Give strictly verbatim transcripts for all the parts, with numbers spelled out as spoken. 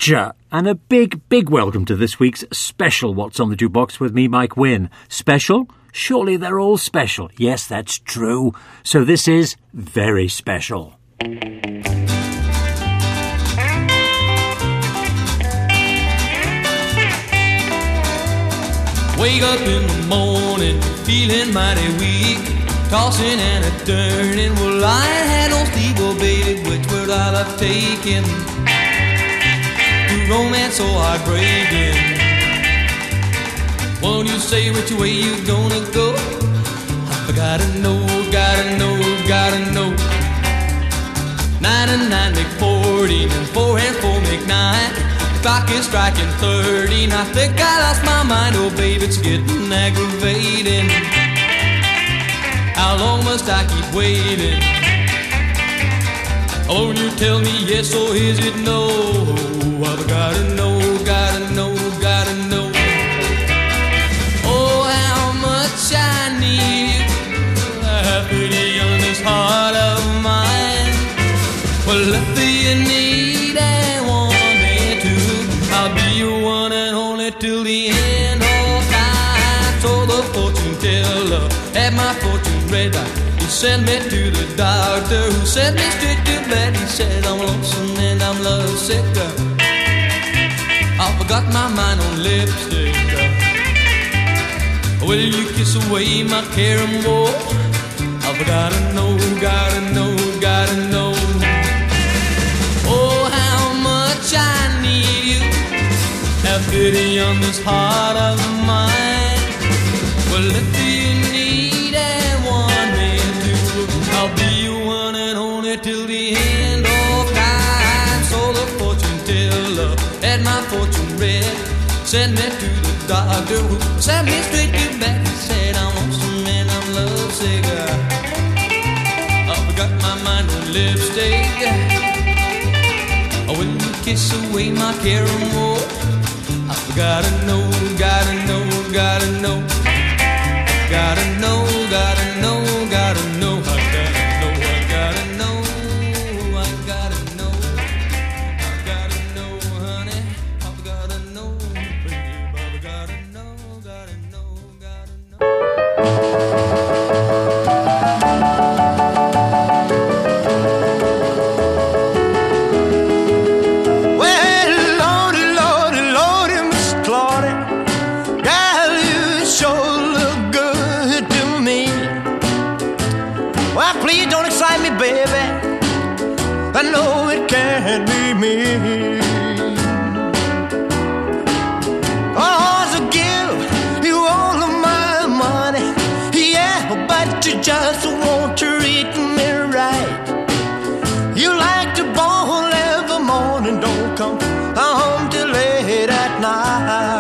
Gotcha! And a big, big welcome to this week's special What's on the Jukebox with me, Mike Wynn. Special? Surely they're all special. Yes, that's true. So this is very special. Wake up in the morning, feeling mighty weak, tossing and a turning. Well, I ain't had no sleep, oh baby, which word I'll have taken to romance so heartbreaking. Won't you say which way you gonna go? I gotta know, gotta know, gotta know. Nine and nine make fourteen, and four and four make nine. Clock is striking thirteen. I think I lost my mind. Oh baby, it's getting aggravating. How long must I keep waiting? Oh, won't you tell me yes or is it no? I've gotta know, gotta know, gotta know. Oh, how much I need you. I have pity on this heart of mine. Well, if you need and want I'll be your one and only till the end of time. So the fortune teller had my fortune read. He sent me to the doctor who sent me straight to bed. He said I'm lonesome and I'm lovesick. I forgot my mind on lipstick. Will you kiss away my care and woe? I've gotta know, gotta know, gotta know. Oh, how much I need you. Have pity on this heart of mine. Well, if you need and want me to, I'll be your one and only till the end of time. So the fortune teller had my fortune read, sent me to the doctor who sent me straight to bed. He said I'm lonesome and I'm lovesick. I forgot my mind on lipstick. Will you kiss away my care and woe? I gotta know, gotta know, gotta know. Gotta know, gotta know, gotta know. I gotta know, I gotta know. I gotta know, I gotta know, honey. I gotta know, babe. I gotta know, gotta know, gotta know. I know it can't be me. Oh, to give you all of my money, yeah, but you just want to treat me right. You like to ball every morning, don't come home till late at night.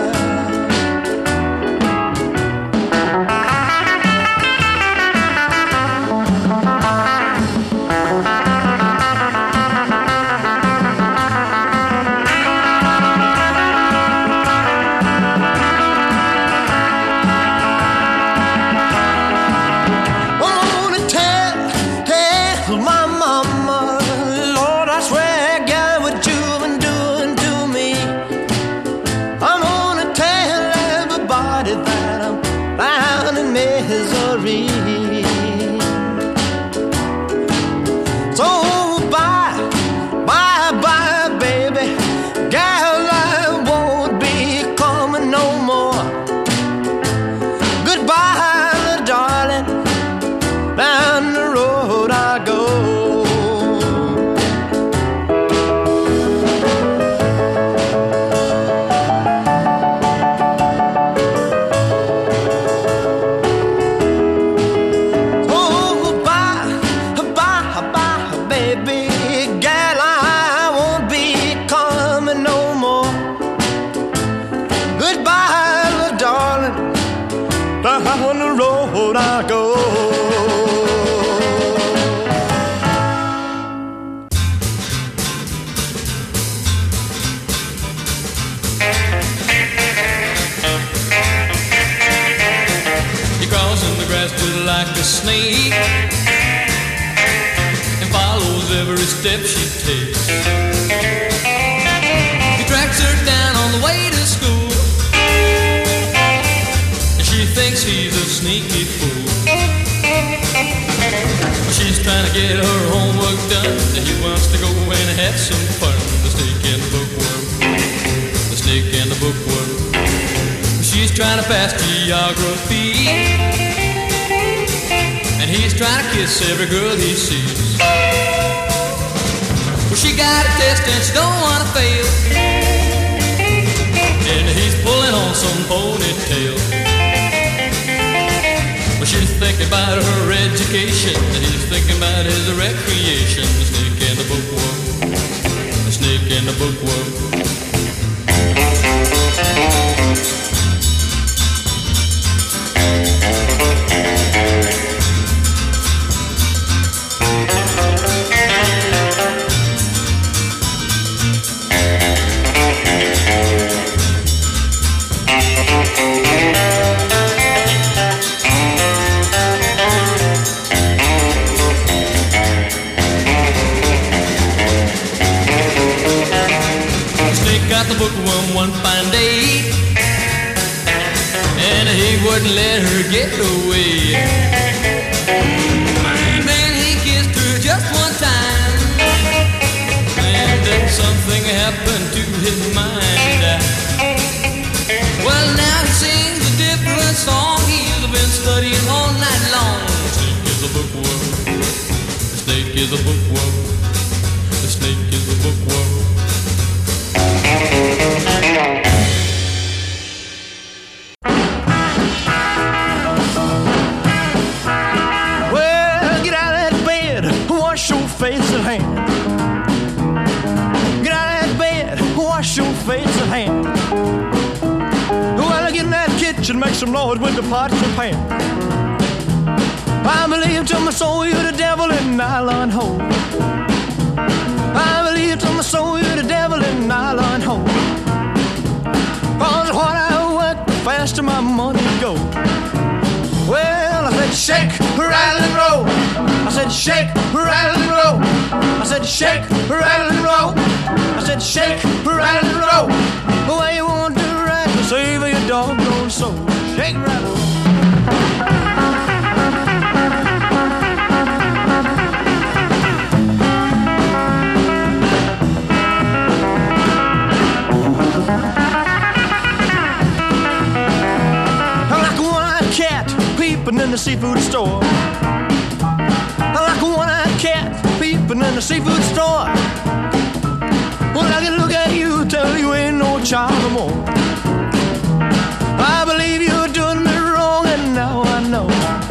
Snake and follows every step she takes. get her homework done. He wants to go and have some fun. The snake and the bookworm, the snake and the bookworm. She's trying to pass geography, and he's trying to kiss every girl he sees. Well, she got a test and she don't want to fail, and he's pulling on some ponytail. Well, she's thinking about her education, and he's thinking about his recreation. The snake and the bookworm, the snake and the bookworm. The bookworm one fine day, and he wouldn't let her get away. Then he kissed her just one time, and then something happened to his mind. Well, now he sings a different song. He's been studying all night long. The snake is a bookworm. The snake is a bookworm. The snake is a bookworm. Well, get out of that bed, wash your face and hand. Get out of that bed, wash your face and hand. Well, get in that kitchen, make some noise with the pots and pans. I believe to my soul you're the devil in nylon hole. I believe to my soul you're the devil in nylon hole. Cause what I work, the faster my money goes. Well, I said shake, rattle and roll. I said shake, rattle and roll. I said shake, rattle and roll. I said shake, rattle and roll. The way you want to ride to save your doggone soul. Shake, rattle, roll. Peeping in the seafood store. Like a one-eyed cat peeping in the seafood store. Well, I can look at you, tell you ain't no child no more. I believe you're doing me wrong, and now I know.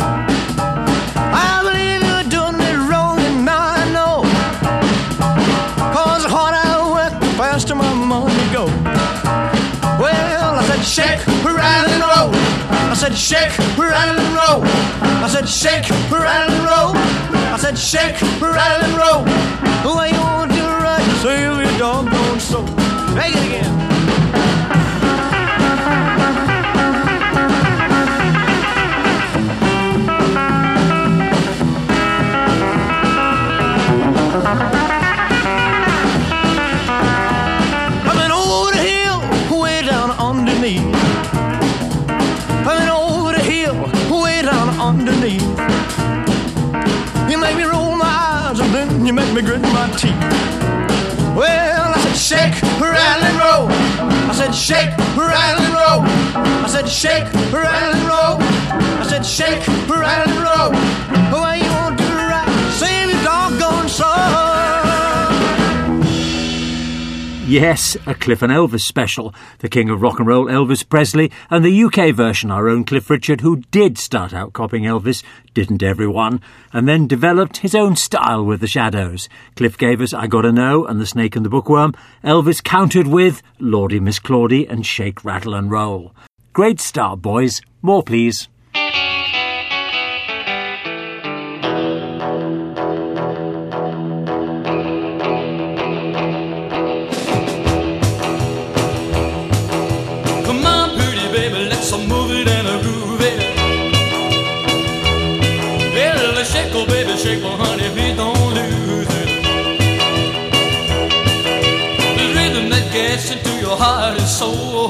I believe you're doing me wrong, and now I know. Cause the harder I work, the faster my money go. Well, I said shake, rattle and roll. I said shake, rattle and roll. I said shake, rattle and roll. I said shake, rattle and roll. The way you want to right, save your doggone soul. Take it again. I've been over the hill, way down underneath. Underneath, you make me roll my eyes and then you make me grit my teeth. Well, I said shake, rattle and roll. I said shake, rattle and roll. I said shake, rattle and roll. I said shake, rattle and roll. The way you want to ride, save your doggone soul. Yes, a Cliff and Elvis special. The king of rock and roll, Elvis Presley, and the U K version, our own Cliff Richard, who did start out copying Elvis, didn't everyone, and then developed his own style with the Shadows. Cliff gave us I Gotta Know and The Snake and the Bookworm. Elvis countered with Lordy Miss Claudie and Shake, Rattle and Roll. Great start, boys. More, please. Shake, well, honey, please don't lose it. The rhythm that gets into your heart and soul.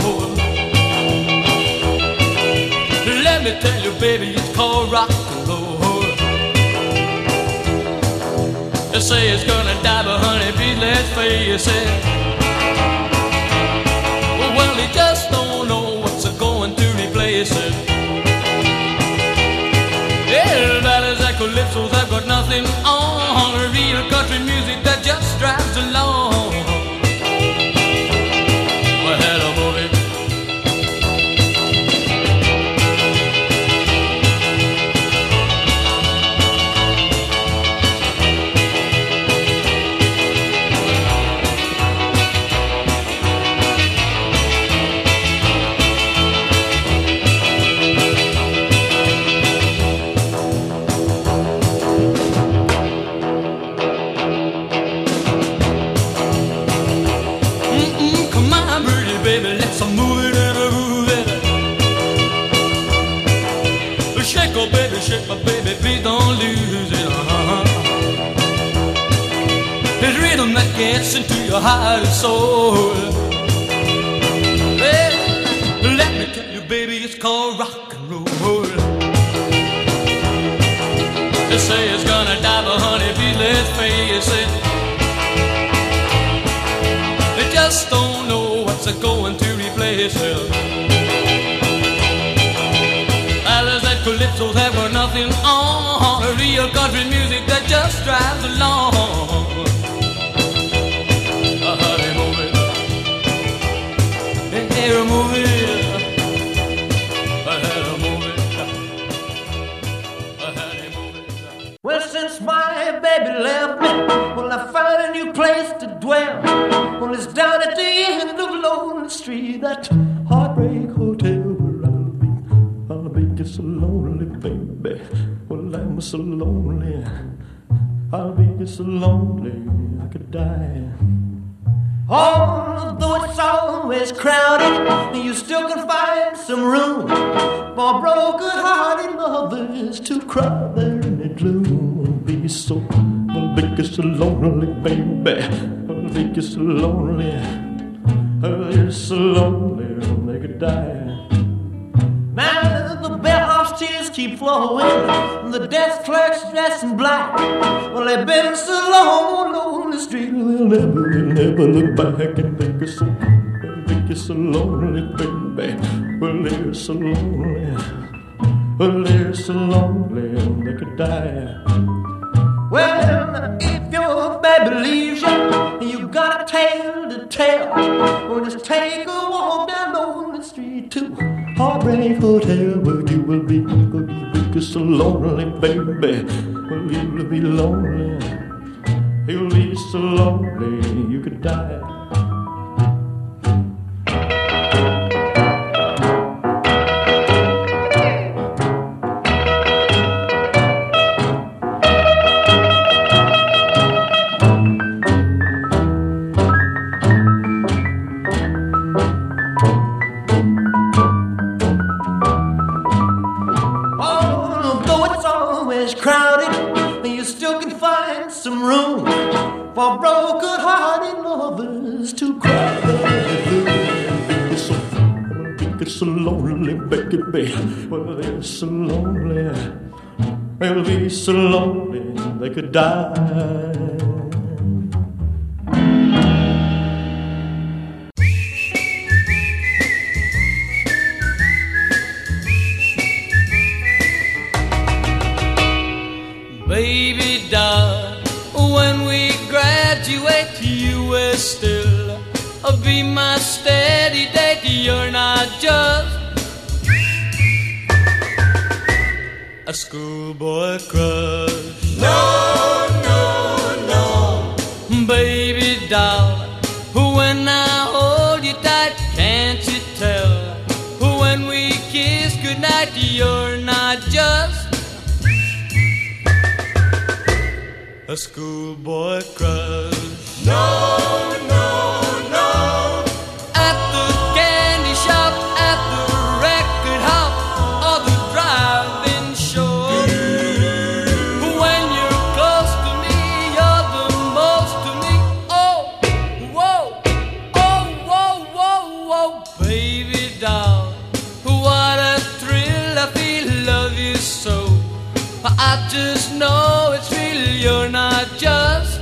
Let me tell you, baby, it's called rock and roll. say it's gonna die, but honey, please let's face it. Well, he just don't know what's going to replace it. Yeah, ballads and calypsos have got nothing on. Real country music that just drives along. Well, hello, movie. Shake, oh baby, shake, my baby, please don't lose it. Uh-huh. There's rhythm that gets into your heart and soul. Well, let me tell you, baby, it's called rock and roll. They say it's gonna die, but honey, please let's face it. They just don't know what's going to replace it. Calypsos have got nothing on. Real country music that just drives along. Uh, honey, move it. Hey, hey, move it. Uh, honey, move it. Uh, honey, move it. Well, since my baby left me, well, I found a new place to dwell. Well, it's down at the end of Lonely Street, that Heartbreak Hotel. So lonely, baby. Well, I'm so lonely. I'll be so lonely I could die. Although it's always crowded, you still can find some room for broken-hearted lovers to cry there in the gloom. Be so, I'll be so lonely, baby. I'll be so lonely. I'll be so lonely they could die. Now the bellhop's tears keep flowing, the desk clerk's dressed in black. Well, they've been so long on the street, they'll never, they'll never look back and think it's so, think it's so lonely, baby. Well, they're so lonely, well, they're so lonely, they could die. Well, if your baby leaves you, you got a tale to tell. Well, just take a walk down on the street to Heartbreak Hotel, where you will be, will be so lonely, baby. Well, you'll be lonely, you'll be so lonely you could die. Crowded, you still can find some room for broken-hearted lovers to cry. It's so, it's so lonely, baby. Well, they're so lonely. They'll be so lonely they could die. Baby doll, when we graduate, you will still be my steady date. You're not just a schoolboy crush. No, no, no. Baby doll, when I hold you tight, can't you tell? When we kiss goodnight, you're not just a schoolboy crush. No, no, no. At the candy shop, at the record hop, or the drive-in show. When you're close to me, you're the most to me. Oh, whoa, oh, whoa, whoa, whoa. Baby doll, what a thrill, I feel, love you so. I just know it's real, you're not just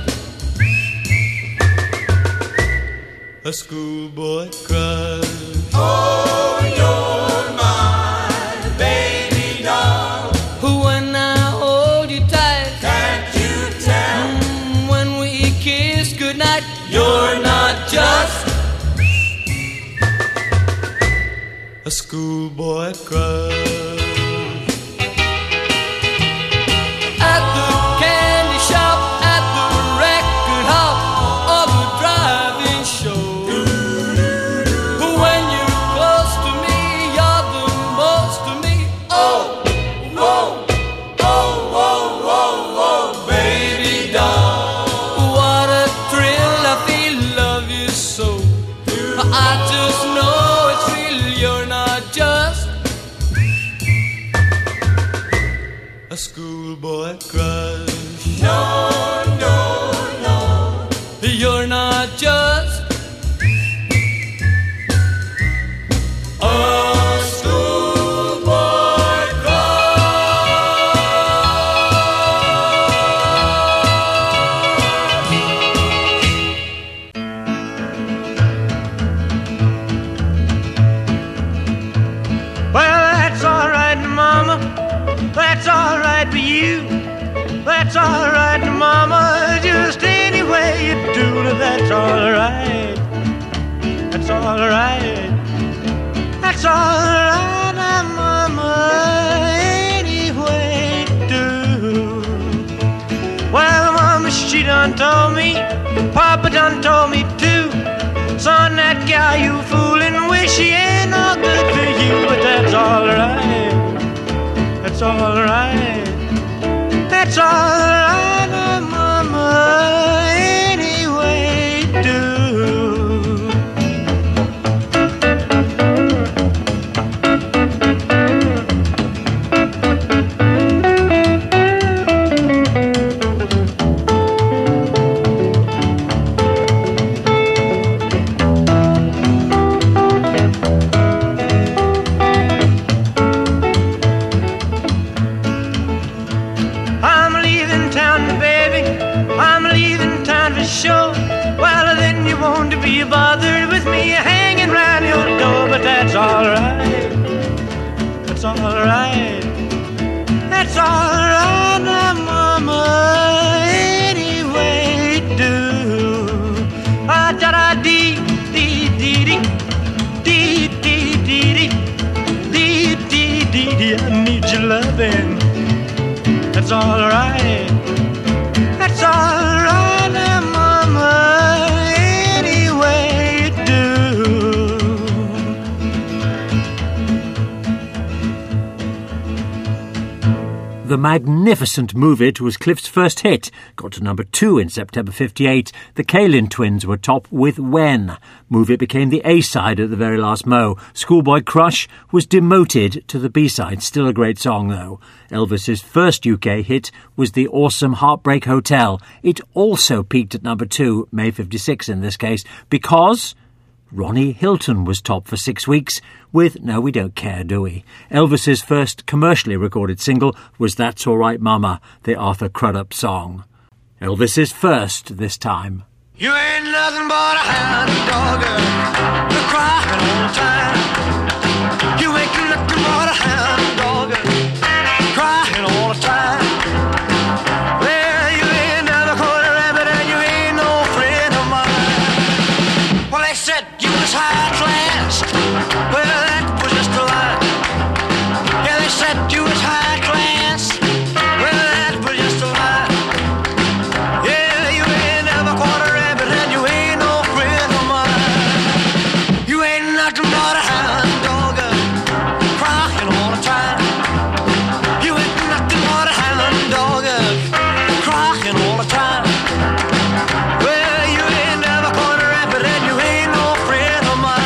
a schoolboy crush. Oh, you're my baby doll. When I hold you tight, Can't you tell? mm, when we kiss goodnight, You're not just a schoolboy crush. At the candy shop, at the record hop, or the driving show. When you're close to me, you're the most to me. Oh, whoa, whoa, whoa, whoa, whoa, baby doll. what a thrill, I feel love you so. I just know it's real, you're not just a schoolboy crush. No, no, no. You're not just a schoolboy crush. Well, that's all right, Mama. That's all right for you. That's all right, Mama. Just any way you do it, that's all right. That's all right. That's all right, Mama. Any way you do. Well, Mama, she done told me. Papa done told me too. Son, that gal you fooling with, she ain't no good for you, but that's all right. That's all right. That's all right, Mama. Any way you do. I'm leaving town, baby. I'm leaving town for sure. Well, then you won't be bothered with me hanging round your door, but that's all right. That's all right. That's all right, now, Mama. Any way you do. Ah, da da dee dee dee dee dee dee dee dee dee dee dee. I need your loving. That's all right. That's all right, now, Mama. Any way you do. The magnificent Move It was Cliff's first hit. Got to number two in September fifty-eight. The Kalin Twins were top with When. Move It became the A-side at the very last mo. Schoolboy Crush was demoted to the B-side. Still a great song, though. Elvis's first U K hit was the awesome Heartbreak Hotel. It also peaked at number two, May fifty-six in this case, because Ronnie Hilton was top for six weeks with No We Don't Care, Do We? Elvis's first commercially recorded single was That's All Right Mama, the Arthur Crudup song. Elvis's first this time. You ain't nothing but a hound dog, you're crying all the time. You ain't nothing but a hound dog, crying all the time. Well, you ain't never caught a rabbit and you ain't no friend of mine. Well, they said you was high class, well, that was just a lie. Yeah, they said you was high class, well, that was just a lie. Yeah, you ain't never caught a rabbit and you ain't no friend of mine. You ain't nothing but a hound dog, crying all the time. You ain't nothing but a hound dog, crying all the time. Well, you ain't never caught a rabbit and you ain't no friend of mine.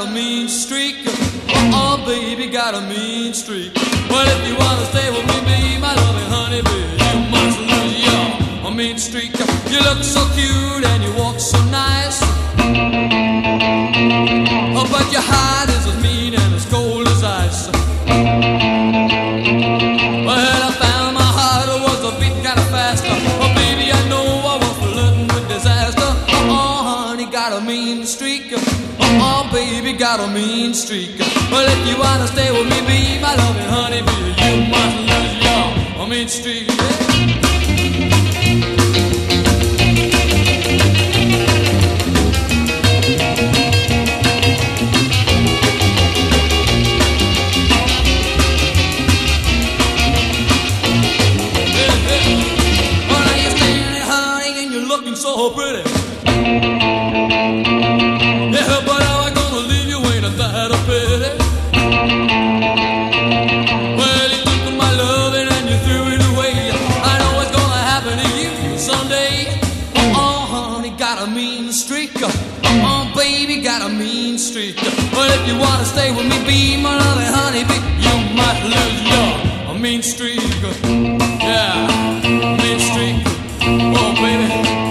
a mean streak. Oh, baby, got a mean streak. Well, if you wanna stay with me, be my loving honey, baby, you must lose your mean streak. You look so cute and you walk so nice. Oh, but your heart is as mean and as cold as ice. Well, I found my heart was a beat kind of fast. Oh, baby, I know I was flirting with disaster. Oh, honey, got a mean streak. Oh, baby, got a mean streak. Well, if you wanna stay with me, be my loving honey, baby, you must lose your mean streak. So pretty. Yeah, but how I gonna leave you ain't that a pity. Well, you took my loving and you threw it away. I know what's gonna happen to you someday. Oh, honey, got a mean streak. Oh, baby, got a mean streak. Well, if you wanna stay with me, be my loving honey, be, you might lose your mean streak. Yeah, mean streak. Oh, baby.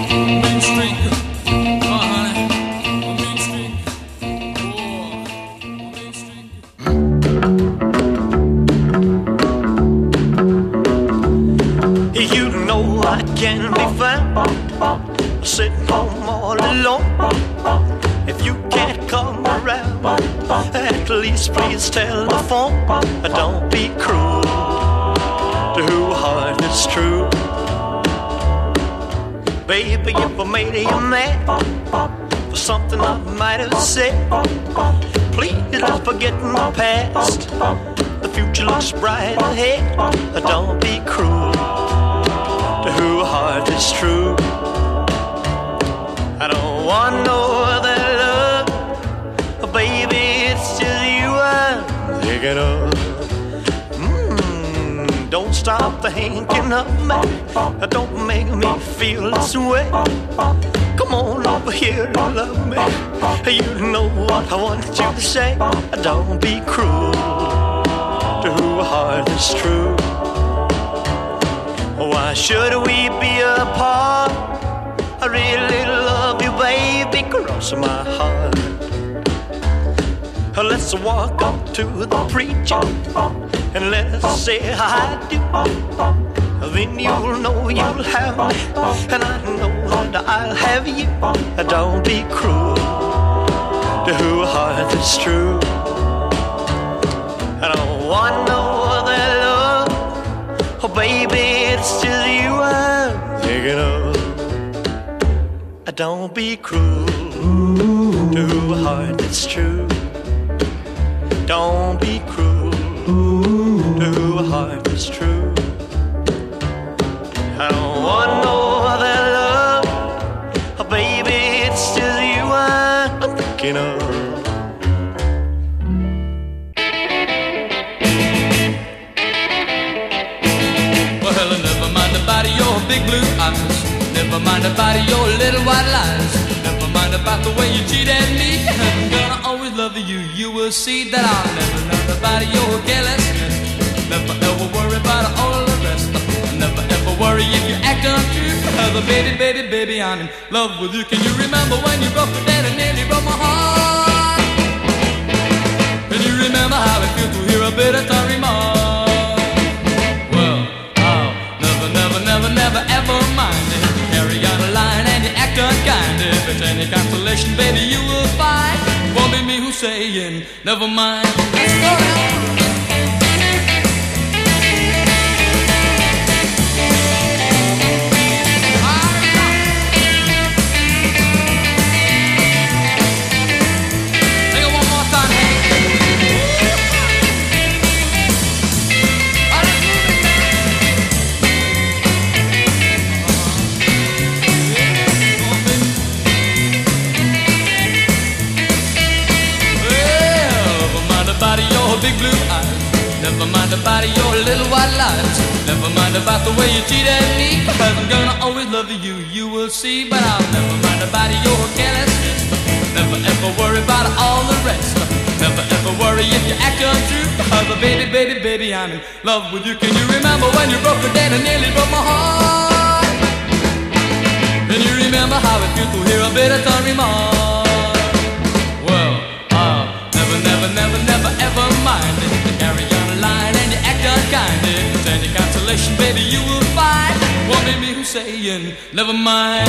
Can be found sitting home all alone. If you can't come around, at least please telephone. Don't be cruel to whose heart is true. Baby, if I made you mad for something I might have said, please don't forget my past. The future looks bright ahead. Don't be cruel whose heart is true. I don't want no other love, baby, it's just you I'm thinking of. Mm, don't stop thinking of me, don't make me feel this way. Come on over here and love me, you know what I want you to say. Don't be cruel to whose heart is true. Why should we be apart? I really love you, baby, cross my heart. Let's walk up to the preacher and let's say I do. Then you'll know you'll have me, and I know that I'll have you. Don't be cruel to whose heart is true. I don't want no other love, oh baby, it's just you I'm thinking of. Don't be cruel to a heart that's true. Don't be cruel to a heart that's true. I don't want no other love, oh baby, it's just you I'm thinking of. Well, never mind about your big blue eyes, never mind about your little white lies, never mind about the way you cheated me. I'm gonna always love you, you will see that I'll never know about your carelessness. Never ever worry about all the rest. Never ever worry if you act untrue. Cause baby, baby, baby, I'm in love with you. Can you remember when you broke the dead and nearly broke my heart? Can you remember how it feels to hear a bitter tongue remark? Well, I'll never, never, never, never ever mind it. Carry on a line and you act unkind. If it's any consolation, baby, you will find won't be me who's saying never mind. Let's go now. Big blue eyes, never mind about your little white lies, never mind about the way you cheated me. Cause I'm gonna always love you, you will see. But I'll never mind about your carelessness, never ever worry about all the rest. 'cause uh, baby, baby, baby, I'm in love with you. Can you remember when you broke the date and nearly broke my heart? Can you remember how it feels to hear a bit of tongue remark? Well, I'll never, never, never, never, ever mind it. You carry on the line and you act unkind. If there's any consolation, baby, you will find one in me who's saying, never mind.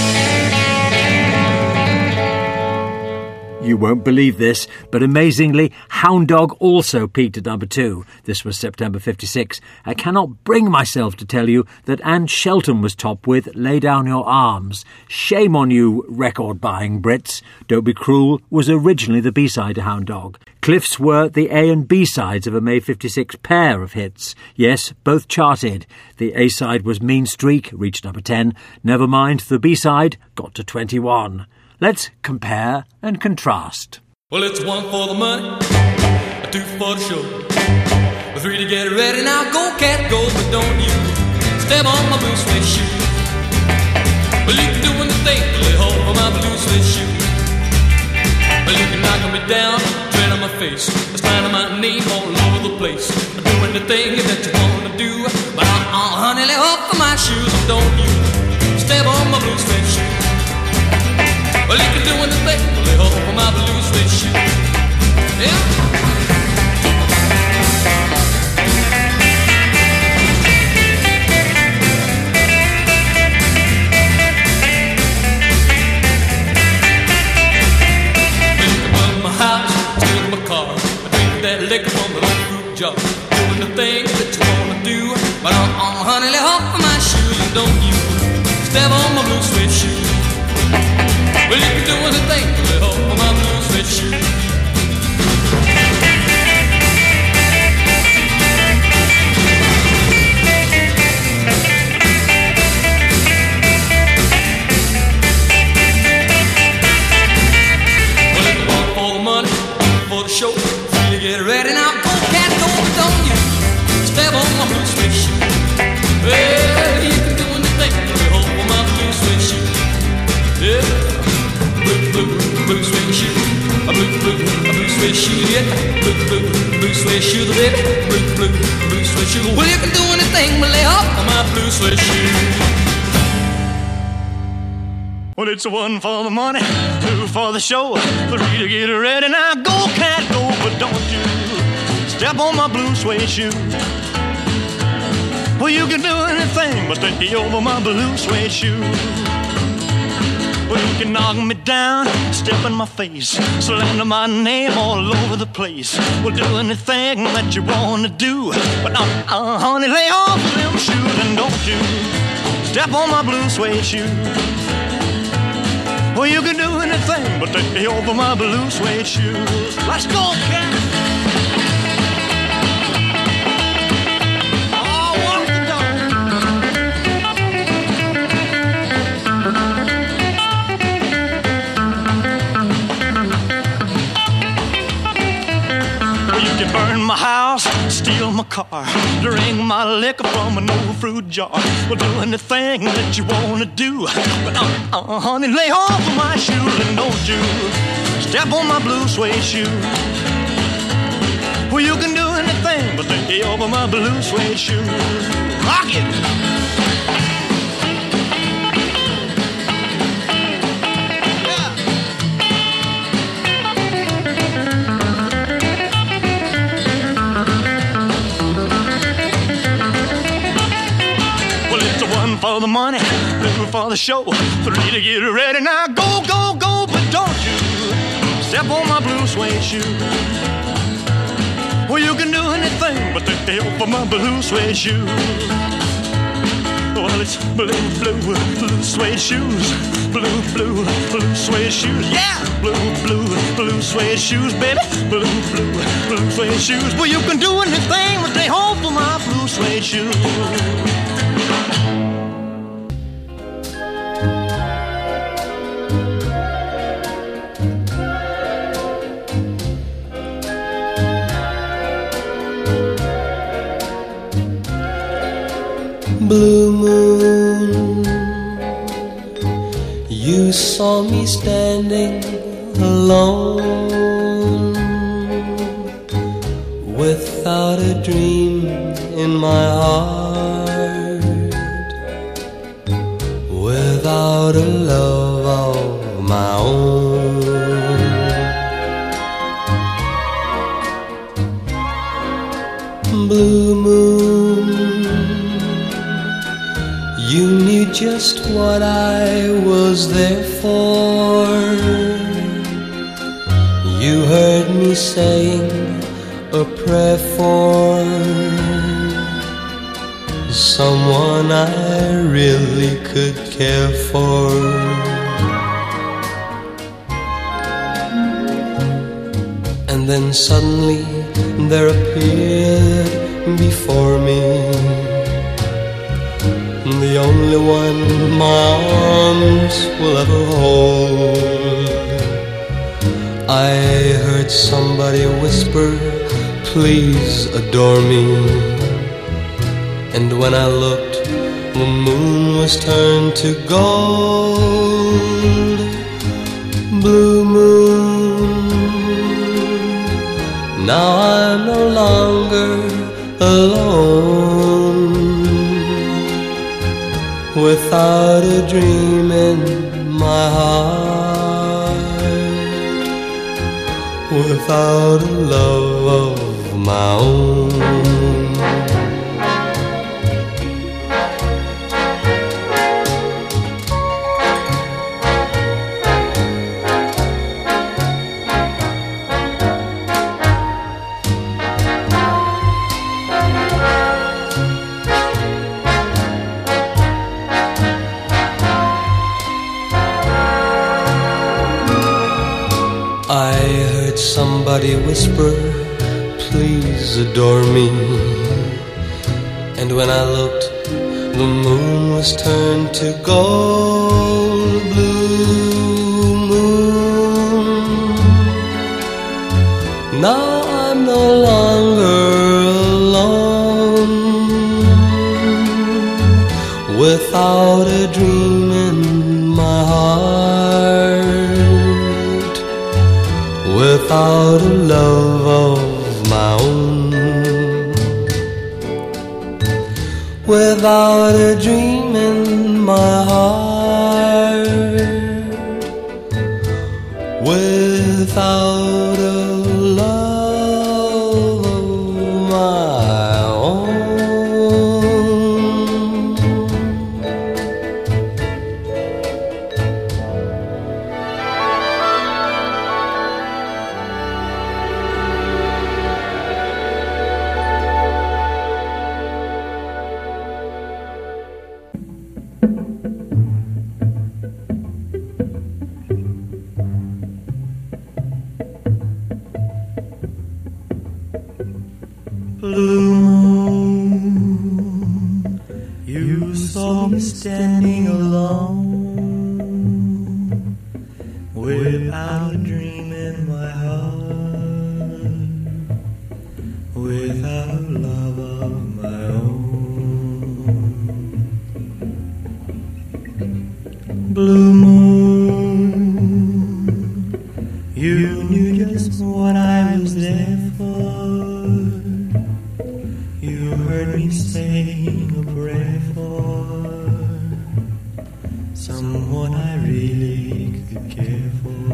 You won't believe this, but amazingly, Hound Dog also peaked at number two. This was September fifty-six. I cannot bring myself to tell you that Anne Shelton was top with Lay Down Your Arms. Shame on you, record-buying Brits. Don't Be Cruel was originally the B-side to Hound Dog. Cliffs were the A and B-sides of a May fifty-six pair of hits. Yes, both charted. The A-side was Mean Streak, reached number ten. Never Mind, the B-side got to twenty-one. Let's compare and contrast. Well, it's one for the money, a two for the show, a three to get ready. Now go, cat, go, but don't you step on my blue suede shoe. Well, you can do anything to lay hold of my blue suede shoe. Well, you can knock me down, tread on my face, sign my name all over the place. Do anything that you want to do, but uh-uh, honey, lay off of my shoes, and don't you step on my blue suede shoe. Well, you can do anything to lay hold of my blue suede shoe. Yeah. That liquor from the old fruit jar. Doing the thing that you wanna do, but uh-uh, honey, lay off of my shoes, and don't you step on my blue suede shoe. Well, you can do anything to lay off of my blue suede shoe. Well, if you want for the money, for the show, get ready now, go cat, go, but don't you step on my blue suede shoe. Well, you can do anything to lay hold of my blue suede shoe. Yeah, blue, blue, blue suede shoe, a blue, blue, a blue suede shoe, yeah, blue, blue, blue suede shoe, the baby, blue, blue, blue suede shoe. Well, you can do anything but lay hold of my blue suede shoe. Well, it's one for the money, two for the show, three to get ready. Now go, cat, go, but don't you step on my blue suede shoe. Well, you can do anything but take over my blue suede shoe. Well, you can knock me down, step in my face, slander my name all over the place. Well, do anything that you want to do, but uh, uh, honey, lay off of them shoes, and don't you step on my blue suede shoe. Well, you can do anything but take me over my blue suede shoes. Let's go, cat! Oh, walk the dog. Well, you can burn my house, steal my car, drink my liquor from an old fruit jar. Well, do anything that you want to do, but uh, uh, honey, lay off of my shoes, and don't you step on my blue suede shoe. Well, you can do anything but lay over my blue suede shoe. Rock it! For the money, two for the show, three to get ready. Now go, go, go, but don't you step on my blue suede shoe. Well, you can do anything but take the help for my blue suede shoe. Well, it's blue, blue, blue suede shoes, blue, blue, blue suede shoes. Yeah, blue, blue, blue suede shoes, baby, blue, blue, blue suede shoes. Well, you can do anything but they hope for my blue suede shoes. Blue moon, you saw me standing alone with without a dream in my heart, without a love of my own. Blue moon, you knew just what I was there for. You heard me saying a prayer for someone I really could care for. And then suddenly there appeared before me the only one my arms will ever hold. I heard somebody whisper, please adore me. And when I looked, the moon was turned to gold. Blue moon, now I'm no longer alone, without a dream in my heart, without a love of my own. Somebody whisper, please adore me. And when I looked, the moon was turned to gold. Blue moon, now I'm no longer alone, without a dream in my heart, without a love of my own, without a dream in my heart, without a love of my own. Blue moon, you saw me standing alone, without a dream in my heart, without love of my own. Blue moon, you knew just what I was there for. You heard me saying a prayer for someone I really could care for.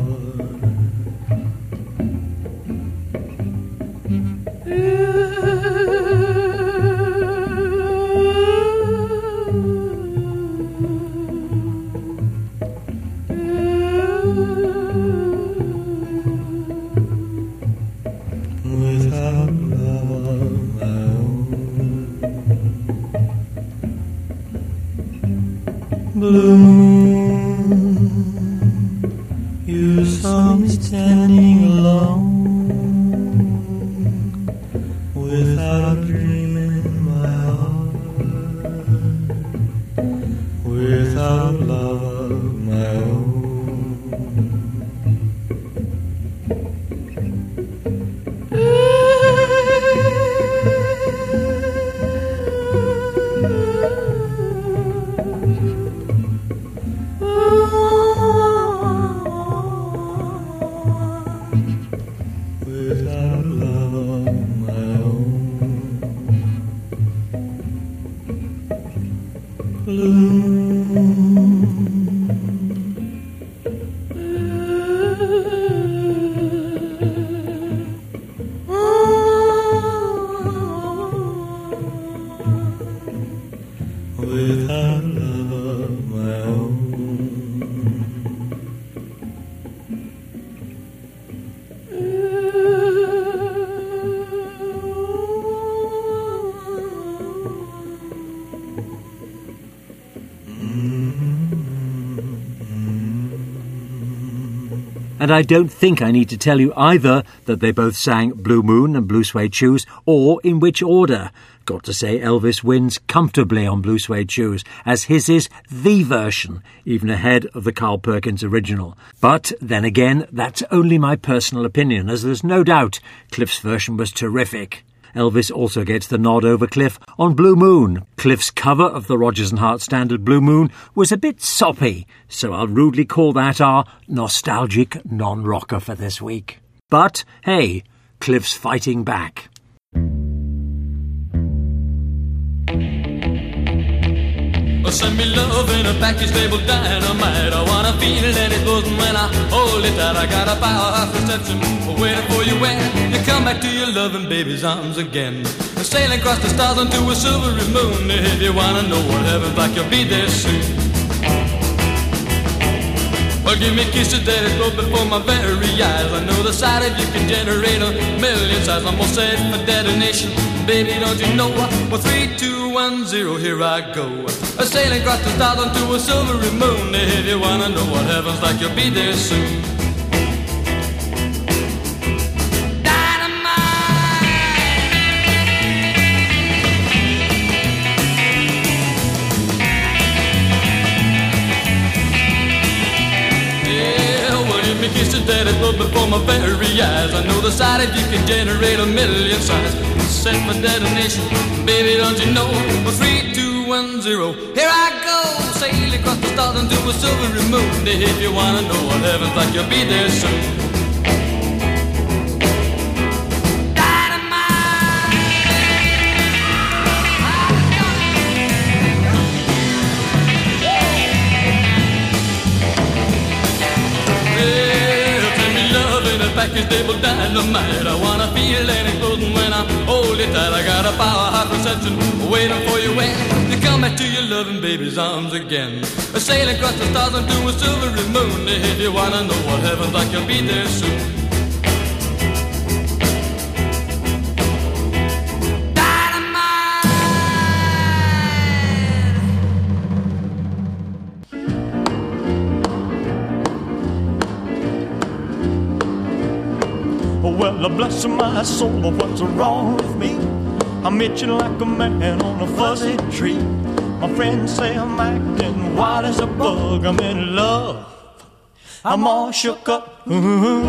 Without love, blue moon, you saw me standing alone, without a dream in my heart, without love of my own. Without love of my own. And I don't think I need to tell you either that they both sang Blue Moon and Blue Suede Shoes, or in which order. Got to say, Elvis wins comfortably on Blue Suede Shoes, as his is the version, even ahead of the Carl Perkins original. But then again, that's only my personal opinion, as there's no doubt Cliff's version was terrific. Elvis also gets the nod over Cliff on Blue Moon. Cliff's cover of the Rodgers and Hart standard Blue Moon was a bit soppy, so I'll rudely call that our nostalgic non-rocker for this week. But, hey, Cliff's fighting back. Send me love in a package labeled dynamite. I wanna feel it and it goes when I hold it tight. I got a powerhouse reception waiting for you when you come back to your loving baby's arms again. Sailing across the stars onto a silvery moon. If you wanna know what heaven's like, you'll be there soon. Well, give me kisses that is broke before my very eyes. I know the sight of you can generate a million sighs. I'm all set for detonation. Baby, don't you know? Well, three, two, one, zero, here I go. A sailing across the stars onto a silvery moon. If you wanna know what heaven's like, you'll be there soon. Kisses that is broke before my very eyes. I know the sight of you can generate a million signs. Set for detonation, baby, don't you know? Well, three, two, one, zero, here I go. Sail across the stars into a silvery moon. If you wanna know what heaven's like, you'll be there soon. Package labeled dynamite. I wanna feel and exploding when I hold it tight. I got a powerhouse reception waiting for you when you come back to your loving baby's arms again. Sailing across the stars onto a silvery moon. If you wanna know what heaven's like, you'll be there soon. Well, bless my soul, what's wrong with me? I'm itching like a man on a fuzzy tree. My friends say I'm acting wild as a bug. I'm in love, I'm all shook up. Ooh,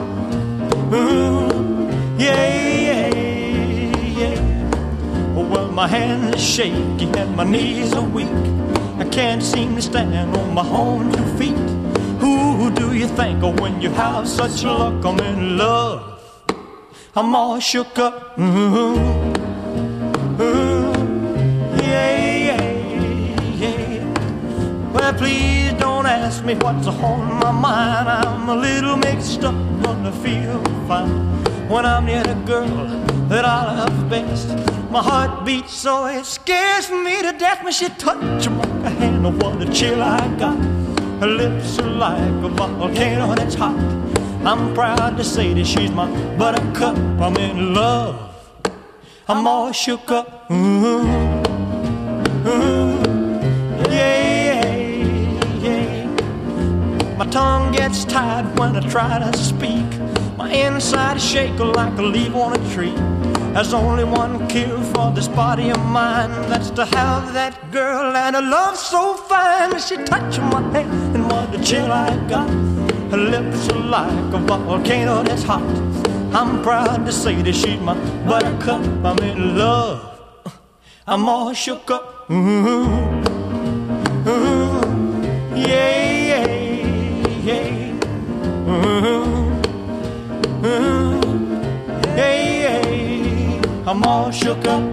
ooh, yeah, yeah, yeah. Well, my hands are shaky and my knees are weak. I can't seem to stand on my own two feet. Who do you think of when you have such luck? I'm in love, I'm all shook up. Ooh, ooh, yeah, yeah, yeah. Well, please don't ask me what's on my mind. I'm a little mixed up, but I feel fine when I'm near the girl that I love best. My heart beats so it scares me to death when she touches my hand. Oh, what a chill I got. Her lips are like a volcano that's hot. I'm proud to say that she's my buttercup. I'm in love, I'm all shook up. Ooh, ooh, yeah, yeah. My tongue gets tied when I try to speak. My inside is shaking like a leaf on a tree. There's only one cure for this body of mine. That's to have that girl and a love so fine. She touched my hand and what a chill I got. Her lips are like a volcano that's hot. I'm proud to say that she's my buttercup. I'm in love, I'm all shook up. Ooh, ooh, yeah, yeah, yeah. Ooh, ooh, yeah, yeah. I'm all shook up.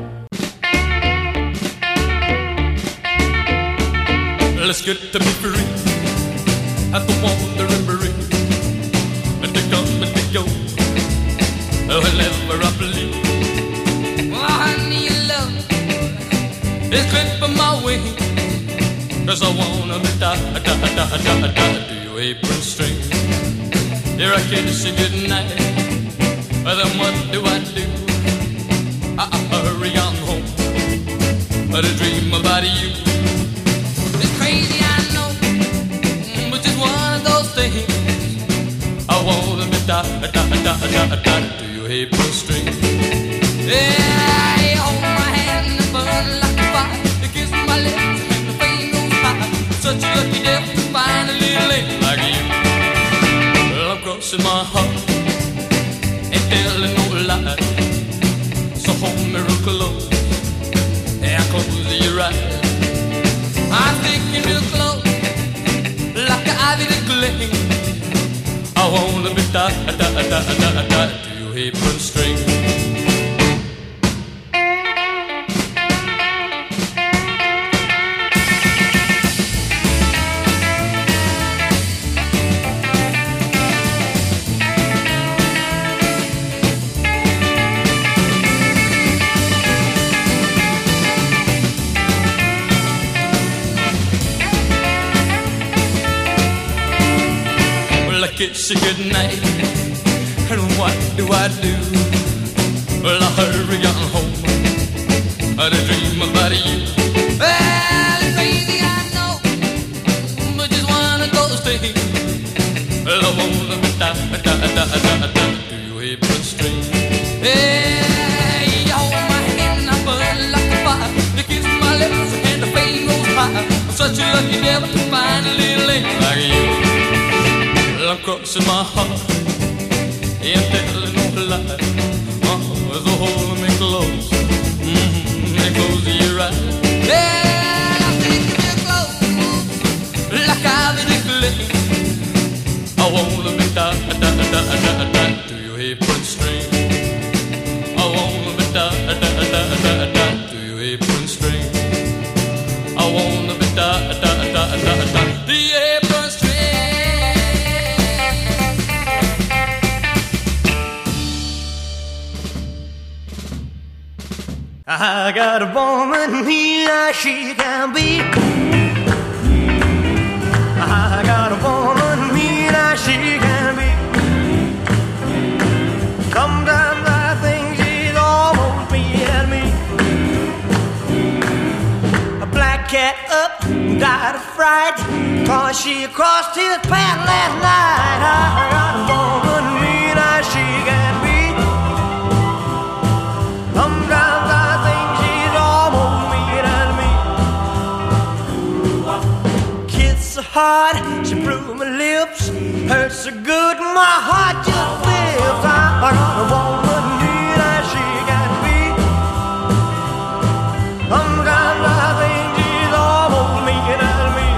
Let's get to be free at the wandering and to come and to go whenever I please. Oh, honey, your love is clipping my way, 'cause I wanna be tied, tied, tied, tied, tied to your apron string. Here I can't say goodnight, then what do I do? I, I hurry on home, but I dream about you. It's crazy, I know, but it's one of those things. I wanna be da da da da da da to your apron string. Yeah, you hold my hand and burn like a fire. You kiss my lips and the flame goes high. Such a lucky devil to find a little lady like you. Well, I'm crossing my heart and telling no lie. So hold me real close and close your eyes. I'm sticking real close like an ivy that cling. I wanna be da da da da da da to your apron string. Kiss you goodnight, and what do I do? Well, I hurry on home, I dream about you. Well, it's crazy, I know, but just one of those things. Well, I wanna be da da da da da to your apron string. Hey, you hold my hand and I burn like a fire. You kiss my lips and the flame goes high. I'm such a lucky devil to find a little lady like you. I'm crossing my heart and telling no lie. Oh, so hold me close, mm-hmm, and close your eyes. Yeah, I'm taking you close, like I've been clean. I wanna be da da da da da to your apron string. I wanna be da da da da da to your apron string. I wanna be da da da da da the apron string. I got a woman here, she can be. I got a woman here, she can be. Sometimes I think she's almost me and me. A black cat up, died of fright, cause she crossed his path last night. I got a woman here, she can be. Sometimes I hard, she blew my lips, hurt so good my heart just flips. I got a woman neat as she can be. Sometimes I think she's almost mean as me.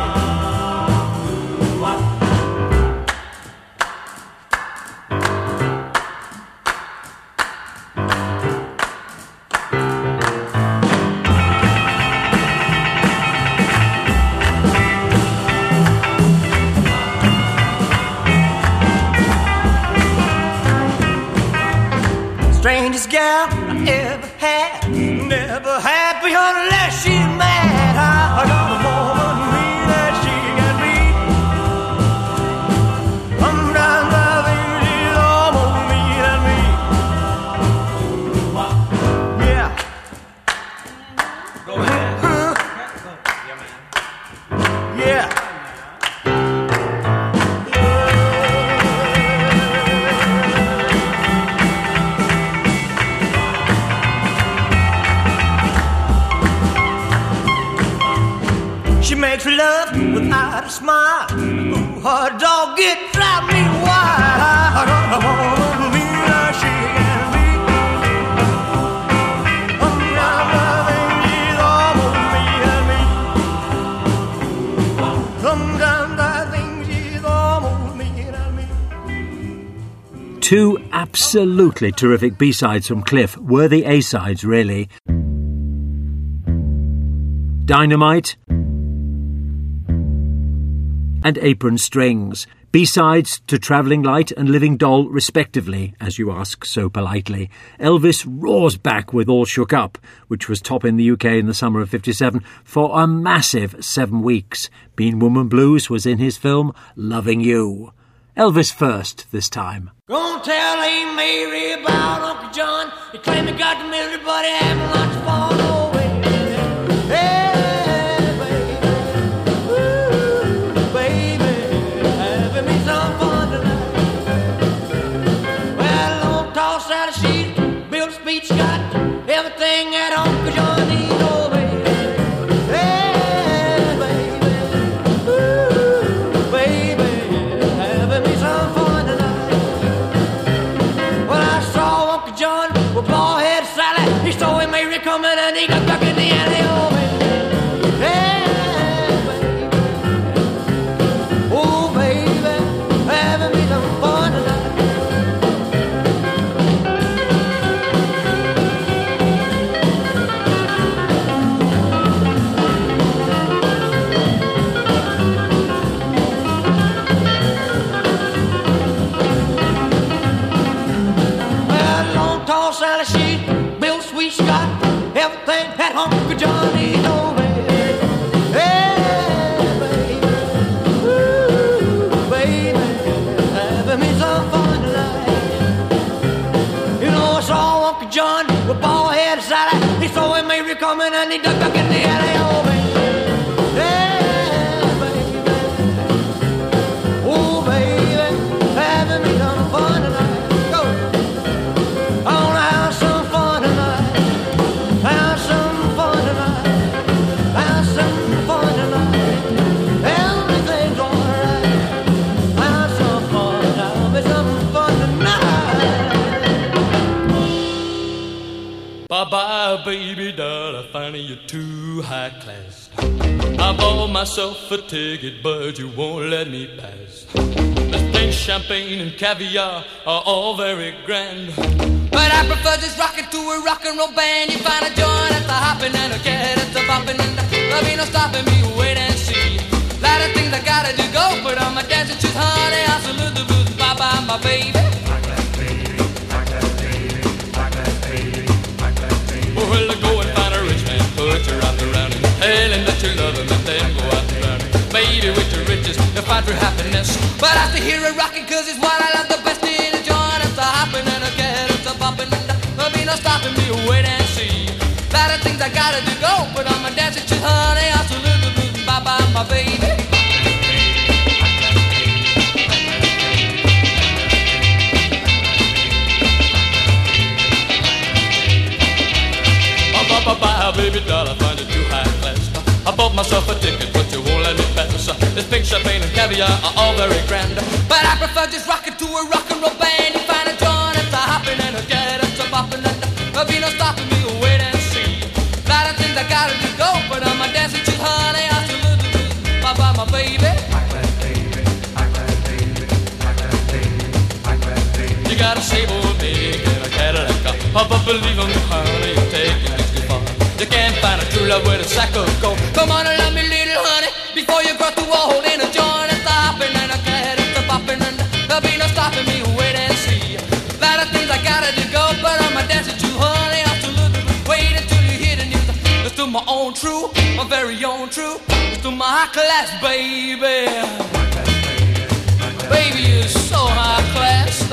Strangest gal I ever had, never happy unless she's mad. I got a woman mean as she can be. Sometimes I think she's almost mean as me. Yeah. Go ahead. Huh? Yeah. She makes love without a smile. Ooh, her dog it drive me wild. I got a woman mean as she can be. Sometimes I think she's almost mean as me. Sometimes I think she's almost mean as me. Two absolutely terrific B-sides from Cliff, worthy A-sides really. Dynamite and Apron Strings, B-sides to Travelling Light and Living Doll respectively, as you ask so politely. Elvis roars back with All Shook Up, which was top in the U K in the summer of fifty-seven, for a massive seven weeks. Bean Woman Blues was in his film Loving You. Elvis first this time. Gonna tell Aunt Mary about Uncle John. He claimed he got the misery, but he having lots of fun. Oh, baby, hey, baby, ooh, baby, having me some fun tonight. Beach got everything that Uncle John needs, oh baby. Hey, baby, ooh, baby, having me some fun tonight. When I saw Uncle John with bald-head Sally, he saw him Mary coming and he got duck in the alley, oh baby. Hey, baby, oh baby, having me some fun tonight. Sally, she built sweet Scott, everything that Uncle John needs, oh baby. Hey, baby, ooh, baby, having me some fun tonight. You know, I saw Uncle John with bald-head Sally, he saw him Mary coming and he ducked duck in the alley, oh baby. Hey, baby, oh baby, having me some fun tonight. Bye-bye, baby doll, I find you too high class. I bought myself a ticket, but you won't let me pass. The things, champagne and caviar are all very grand, but I prefer just rocking to a rock and roll band. You find a joint at the hopping and a cat at the bopping, and there'll be no stopping me, wait and see. Lot of things I gotta do, go, but I'm a dancing shoes, honey. I salute the blues, bye-bye, my baby. Well, go and find a rich man, put your arms around him, tell him that you love him, and then go out and drown him. Baby, with your riches, you'll find true happiness, but I have to hear it rocking, cause it's what I love the best. In a joint, it's a hopping and a cat, it's a bopping, and there'll be no stopping me, wait and see. Lot of things I gotta do, go, but I'm a dancing chick, honey. I salute the blues, bye-bye, my baby. Bye-bye, baby doll, I find it too high class. I bought myself a ticket, but you won't let me pass. This pink champagne and caviar are all very grand, but I prefer just rocking to a rock and roll band. You find a joint, it's a hopping and a cat, it's a bopping, and there'll be no stopping me, wait and see. Lot of things I gotta do, go, but I'm a dancing chick, honey. I salute the blues, bye-bye, my baby. You got a sable big and a Cadillac, oh, but believe me, honey, you're taking it too far. You can't find a true love with a sack of gold. Come on and love me, little honey, before you grow too old. In a joint, it's a hopping and a cat, it's a bopping, and there'll be no stopping me, wait and see. Lot of things I gotta do, go, but I'm a dancer too, honey. I'm too little, wait until you hear the news. It's to my own true, my very own true. It's to my high class, baby. Baby, you're so high class.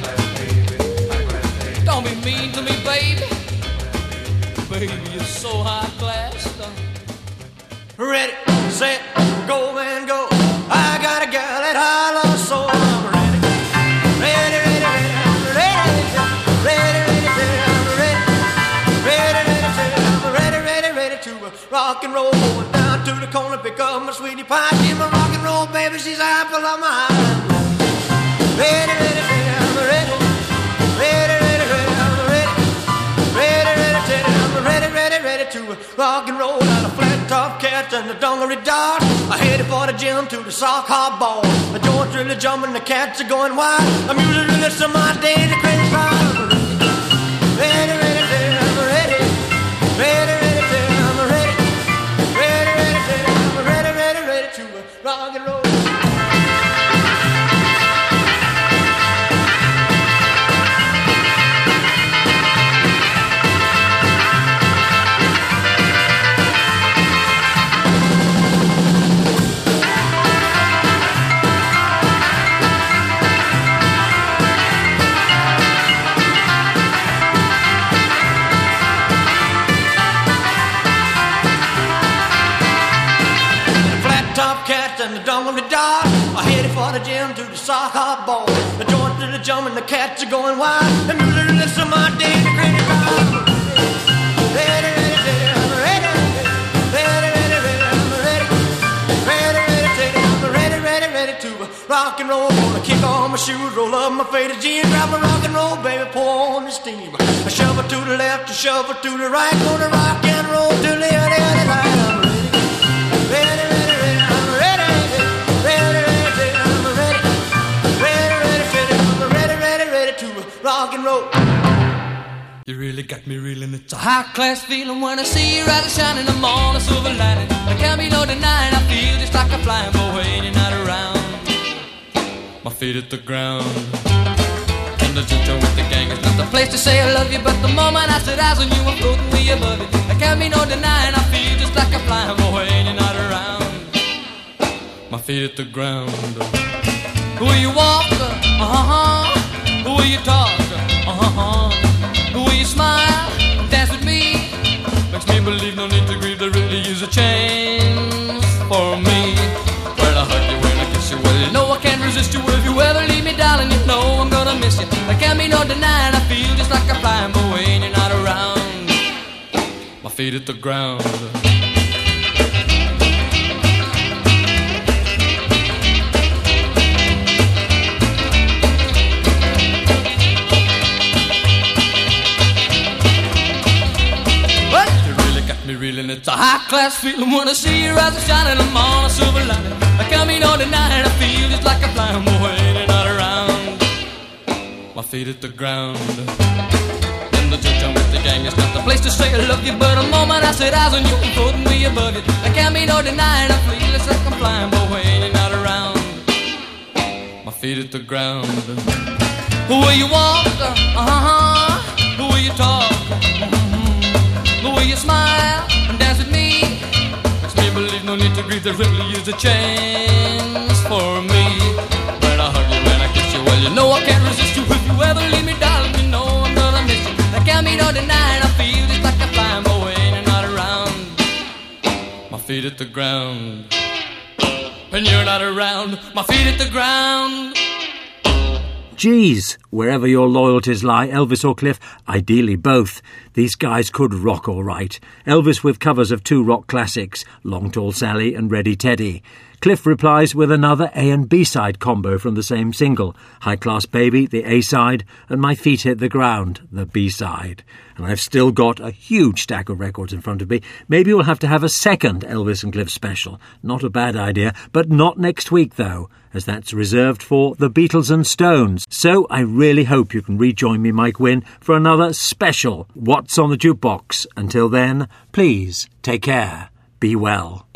Don't be mean to me, baby. Baby, you're so high class. Ready, set, go, man, go. I got a gal that I love so I'm ready. Ready, ready, ready, I'm ready. Ready, ready, ready, I'm ready. Ready, ready, ready, I'm ready, ready, ready to rock and roll. Going down to the corner, pick up my sweetie pie. She's my rock and roll baby, she's the apple of my eye. Ready, ready, ready, I'm ready. Ready, ready, ready, I'm ready. Ready, ready, ready, I'm ready, ready, ready to rock and roll. Out of flat top cats and the dungaree dogs. I headed for the gym to the sock hop ball. The joints really jumping, the cats are going wild. The music really some my days, the crazy crowd. Ready, ready, ready, I'm ready. Ready, ready, ready, I'm ready. Ready, ready, ready, I'm ready, ready, ready to rock and roll. And the dungaree dog, I headed for the gym to the sock hop ball. The joints to the jumping, the cats are going wild. The music listen my day, the crazy crowd. Ready, ready, ready, I'm ready. Ready, ready, ready, I'm ready. Ready, ready, ready, I'm ready, ready, ready to rock and roll. Gonna kick on my shoes, roll up my faded jeans, grab my rock and roll, baby, pour on the steam. A shovel to the left, a shovel to the right, gonna rock and roll till the other, other night. I'm ready, ready, ready, I'm ready. Ready, ready, ready, I'm ready. Ready, ready, ready, I'm ready, ready, ready to rock and roll. You really got me reeling. It's a high-class feeling when I see you rise and shine in the morning, silver lining. There can't be no denying I feel just like a flying boy when you're not around. My feet hit the ground. And the ginger with the gang is not the place to say I love you, but the moment I set eyes on you, I'm floating way above it. There can't be no denying I feel just like a flying boy when you're not around. My feet hit the ground. The way you walk, uh-huh, the way you talk, uh-huh, the way you smile, dance with me, makes me believe no need to grieve, there really is a chance for me. Well, I hug you when I kiss you, well, you know I can't resist you. If you ever leave me, darling, you know I'm gonna miss you. There can't be no denying I feel just like a flying boy when you're not around. My feet hit the ground. Me reeling, it's a high-class feeling when I see you rise and shine in the morning, silver lining. There can't be no denying I feel just like a flying boy when you're not around. My feet hit the ground. In the junction with the gang, it's not the place to say I love you, but the moment I set eyes on you, I'm floating way above it. There can't be no denying I feel just like a flying boy when you're not around. My feet hit the ground. The way you walk, uh-huh, the way you talk, the way you smile and dance with me makes me believe no need to grieve, there really is a chance for me. When I hug you, when I kiss you, well, you know I can't resist you. If you ever leave me, darling, you know I'm gonna miss you. There can't be no denying I feel just like a flying boy when you're not around. My feet hit the ground. When you're not around, my feet hit the ground. Geez, wherever your loyalties lie, Elvis or Cliff, ideally both. These guys could rock all right. Elvis with covers of two rock classics, Long Tall Sally and Ready Teddy. Cliff replies with another A and B-side combo from the same single, High Class Baby, the A-side, and My Feet Hit the Ground, the B-side. And I've still got a huge stack of records in front of me. Maybe we'll have to have a second Elvis and Cliff special. Not a bad idea, but not next week, though, as that's reserved for the Beatles and Stones. So I really hope you can rejoin me, Mike Wynn, for another special What's on the Jukebox. Until then, please take care. Be well.